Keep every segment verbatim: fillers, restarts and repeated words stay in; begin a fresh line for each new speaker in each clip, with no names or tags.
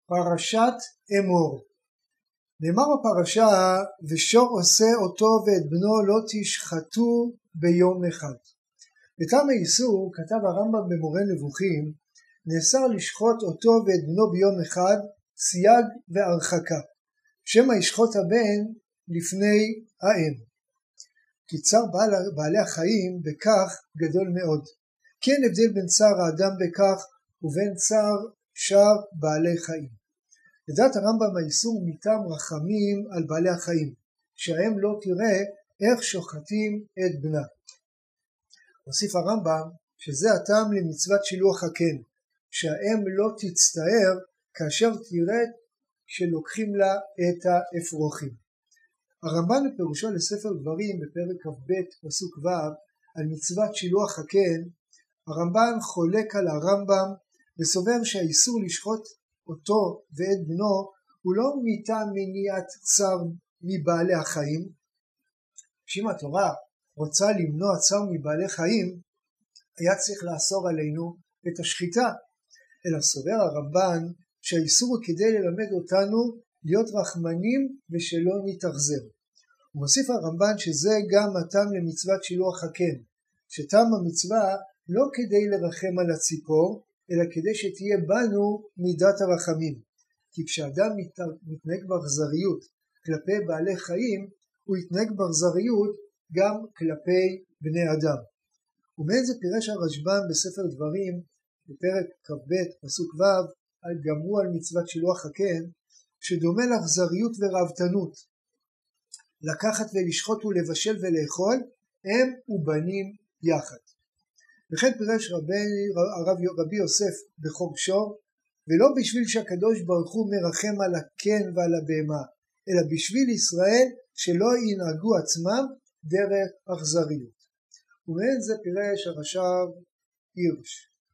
פרשת אמור. נאמר בפרשה, ושור עושה אותו ואת בנו לא תשחטו ביום אחד. בטעם האיסור כתב הרמב"ם במורה נבוכים, נאסר לשחוט אותו ואת בנו ביום אחד, סייג והרחקה, שמא ישחוט הבן לפני האם. כי צער בעל, בעלי החיים בכך גדול מאוד. כן הבדל בין צער האדם בכך ובין צער שאר בעלי חיים. לדעת הרמב"ם האיסור מטעם רחמים על בעלי החיים, שהאם לא תראה איך שוחטים את בנה. הוסיף הרמב"ם שזה הטעם למצוות שילוח הקן, שהאם לא תצטער כאשר תראה שלוקחים לה את האפרוחים. הרמב"ן בפירושו לספר דברים בפרק כ"ב פסוק ו' על מצוות שילוח הקן, הרמב"ן חולק על הרמב"ם וסובר שהאיסור לשחוט אותו ואת בנו הוא לא מטעם מניעת צער מבעלי החיים, שאם התורה רוצה למנוע צער מבעלי חיים היה צריך לאסור עלינו את השחיטה, אלא סובר הרמב"ן שהאיסור הוא כדי ללמד אותנו להיות רחמנים ושלא נתאכזר. הוא מוסיף הרמב"ן שזה גם הטעם למצוות שילוח הקן, שטעם המצווה לא כדי לרחם על הציפור אלא כדי שתהיה בנו מידת הרחמים, כי כשאדם מתנהג באכזריות כלפי בעלי חיים הוא יתנהג באכזריות גם כלפי בני אדם. ומאין זה פירש הרשב"ם בספר דברים בפרק כ"ב פסוק ו' על גמרו על מצוות שילוח הקן, שדומה לאכזריות ורעבתנות, לקחת ולשחוט ולבשל ולאכול הם ובנים יחד. וכן פירש רבי, הרב, רבי יוסף בחוק שור, ולא בשביל שהקדוש ברוך הוא מרחם על הקן ועל הבהמה, אלא בשביל ישראל שלא ינהגו עצמם דרך אכזריות. ומאין זה פירש הרש"ב הירש.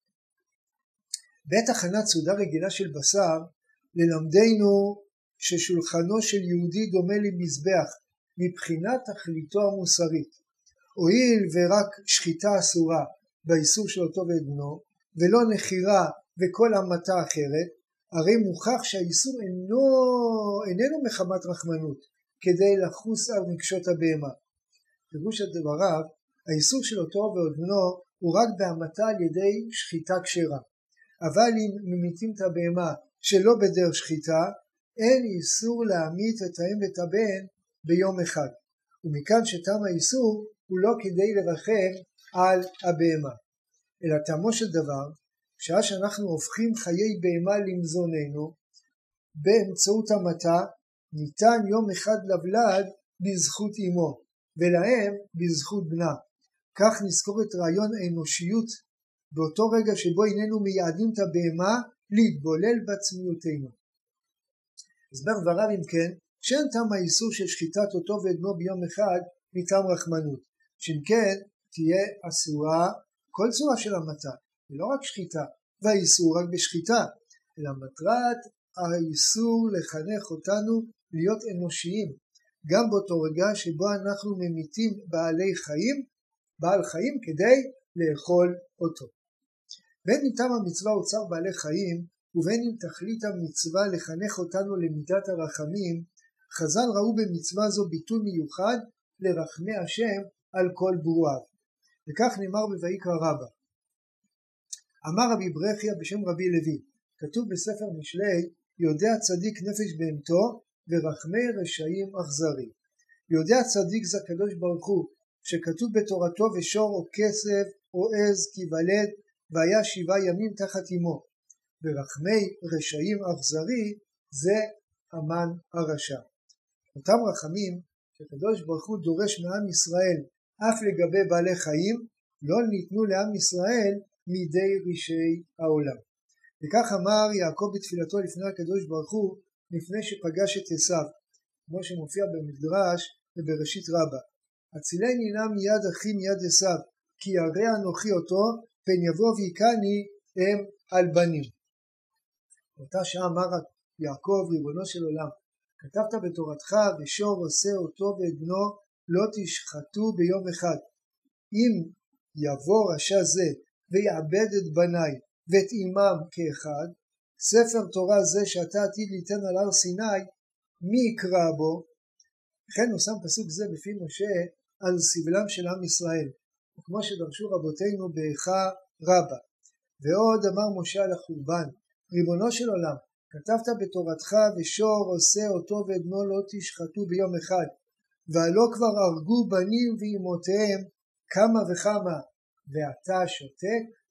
בעת הכנת סעודה רגילה של בשר ללמדנו ששולחנו של יהודי דומה למזבח מבחינת תכליתו המוסרית, הואיל ורק שחיטה אסורה באיסור של אותו ואת בנו ולא נחירה וכל המתה אחרת, הרי מוכח שהאיסור אינו, איננו מחמת רחמנות כדי לחוס על רגשות הבהמה. פירוש הדבריו, האיסור של אותו ואת בנו הוא רק בהמתה על ידי שחיטה כשרה, אבל אם ממיתים את הבהמה שלא בדרך שחיטה אין איסור להמית את האם ואת הבן ביום אחד, ומכאן שטעם האיסור הוא לא כדי לרחם על הבהמה, אלא טעמו של דבר שעה שאנחנו הופכים חיי בהמה למזוננו באמצעות המתה, ניתן יום אחד לבלד בזכות אמו ולהם בזכות בנה. כך נזכור את רעיון האנושיות באותו רגע שבו איננו מייעדים את הבהמה להתבולל בעצמיותנו. הסבר דבריו אם כן שאין טעם האיסור של שחיטת אותו ואת בנו ביום אחד מטעם רחמנות, שאם כן תהיה אסורה כל צורה של המתה ולא רק שחיטה, והאיסור רק בשחיטה, אלא מטרת האיסור לחנך אותנו להיות אנושיים גם באותו רגע שבו אנחנו ממיתים בעלי חיים בעל חיים כדי לאכול אותו. בין אם טעם המצווה הוא צער בעלי חיים ובין אם תכלית המצווה לחנך אותנו למידת הרחמים, חז"ל ראו במצווה זו ביטוי מיוחד לרחמי השם על כל ברואיו, וכך נאמר בויקרא רבה. אמר רבי ברכיה בשם רבי לוי, כתוב בספר משלי, יודע צדיק נפש בהמתו ורחמי רשעים אכזרי. יודע צדיק זה הקדוש ברוך הוא, שכתוב בתורתו ושור או כסף או עז כי ולד והיה שבעה ימים תחת אמו, ורחמי רשעים אכזרי זה המן הרשע. אותם רחמים שהקדוש ברוך הוא דורש מעם ישראל אף לגבי בעלי חיים לא ניתנו לעם ישראל מידי רישי העולם. וכך אמר יעקב בתפילתו לפני הקדוש ברוך הוא לפני שפגש את עשיו, כמו שמופיע במדרש ובראשית רבה, הצילני נא מיד אחי מיד עשיו, כי ירא אנוכי אותו פן יבוא ויקני הם על בנים. באותה שעה אמר יעקב ריבונו של עולם, כתבת בתורתך ושור עושה אותו ואת בנו לא תשחטו ביום אחד. אם יבוא רשע זה ויעבד את בניי ואת אימם כאחד, ספר תורה זה שאתה עתיד ליתן על הר סיני, מי יקרא בו? לכן נושם פסוק זה בפי משה על סבלם של עם ישראל, וכמו שדרשו רבותינו באיכה רבה. ועוד אמר משה על החורבן, ריבונו של עולם, כתבת בתורתך ושור עושה אותו ואת בנו לא תשחטו ביום אחד, והלא כבר הרגו בנים ואמותיהם כמה וכמה, ואתה שותק?